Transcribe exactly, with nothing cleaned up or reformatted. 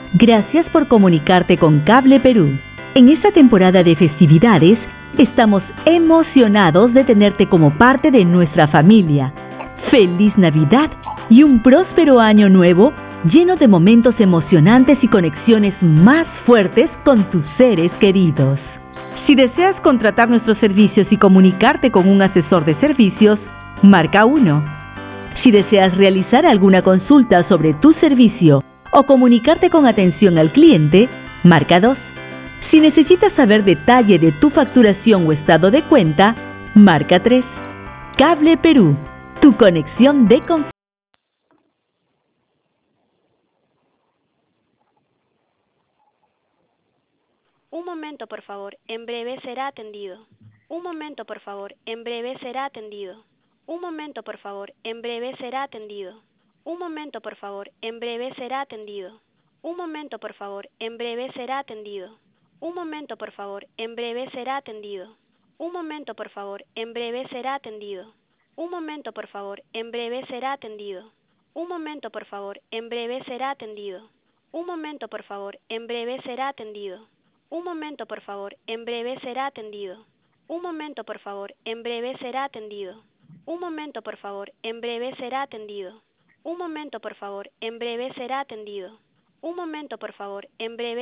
Gracias por comunicarte con Cable Perú. En esta temporada de festividades, estamos emocionados de tenerte como parte de nuestra familia. ¡Feliz Navidad y un próspero año nuevo lleno de momentos emocionantes y conexiones más fuertes con tus seres queridos! Si deseas contratar nuestros servicios y comunicarte con un asesor de servicios, marca uno. Si deseas realizar alguna consulta sobre tu servicio o comunicarte con atención al cliente, marca dos. Si necesitas saber detalle de tu facturación o estado de cuenta, marca tres. Cable Perú, tu conexión de confianza. Un momento, por favor, en breve será atendido. Un momento, por favor, en breve será atendido. Un momento, por favor, en breve será atendido. Un momento, por favor, en breve será atendido. Un momento, por favor, en breve será atendido. Un momento, por favor, en breve será atendido. Un momento, por favor, en breve será atendido. Un momento, por favor, en breve será atendido. Un momento, por favor, en breve será atendido. Un momento, por favor, en breve será atendido. Un momento, por favor, en breve será atendido. Un momento, por favor, en breve será atendido. Un momento, por favor, en breve será atendido. Un momento, por favor, en breve será atendido. Un momento, por favor, en breve